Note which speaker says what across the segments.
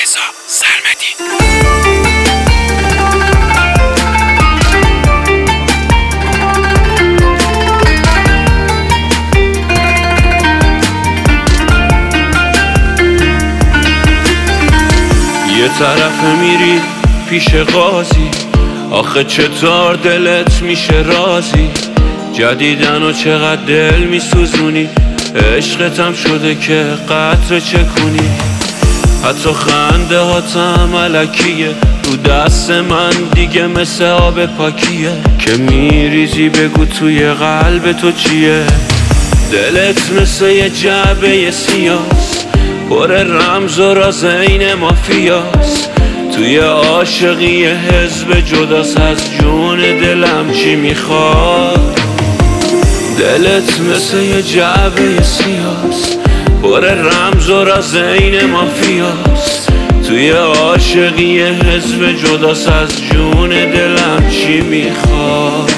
Speaker 1: رضا سرمدی.
Speaker 2: یه طرف میری پیش قاضی، آخه چطور دلت میشه راضی؟ جدیدن و چقدر دل میسوزونی، عشقتم شده که قطره چکونی. حتی خنده هاتم علکیه، رو دست من دیگه مثل آب پاکیه. که میریزی بگو توی قلب تو چیه؟ دلت مثل یه جعبه سیاست، پر رمز و راز این مافیاست. توی عاشقی حزب جداست، از جون دلم چی میخواد؟ دلت مثل یه جعبه سیاست، پر رمز و راز این مافیاست. توی عاشقی حزب جداست، از جون دلم چی میخواد؟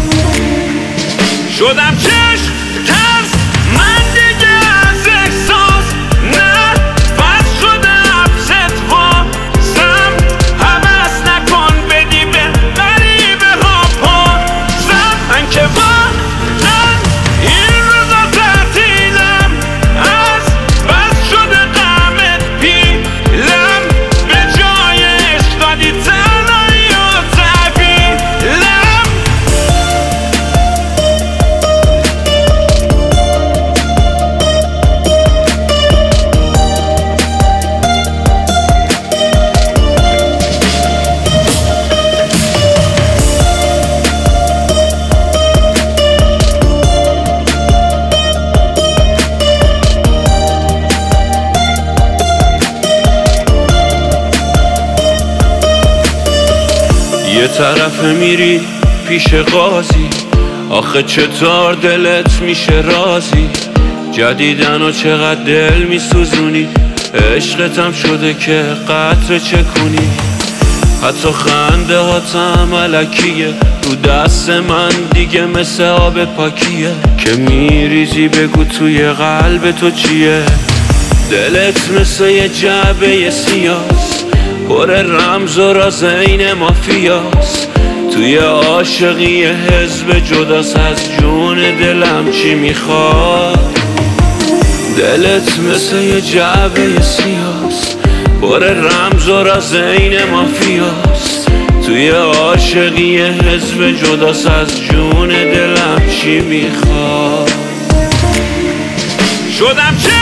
Speaker 2: شدم چشم ترس من دیگه از احساس، نه بس شده حبست واسم. حبس نکن بدی به غریبه ها پاسم. من که واقعا این روزا تعطیلم، از بس شده غمت پیلم. به جای عشق دادی تنهایی و تحویلم. یه طرف میری پیش قاضی، آخه چطور دلت میشه راضی؟ جدیدن و چقدر دل میسوزونی، عشقتم شده که قطره چکونی. حتی خنده هاتم علکیه، رو دست من دیگه مثل آب پاکیه. که میریزی بگو توی قلب تو چیه؟ دلت مثل یه جعبه سیاست، پر رمز و راز این مافیاست. توی عاشقی حزب جداست، از جون دلم چی میخواد؟ دلت مثل یه جعبه سیاست، پر رمز و راز این مافیاست. توی عاشقی حزب جداست، از جون دلم چی میخواد؟ شدم چه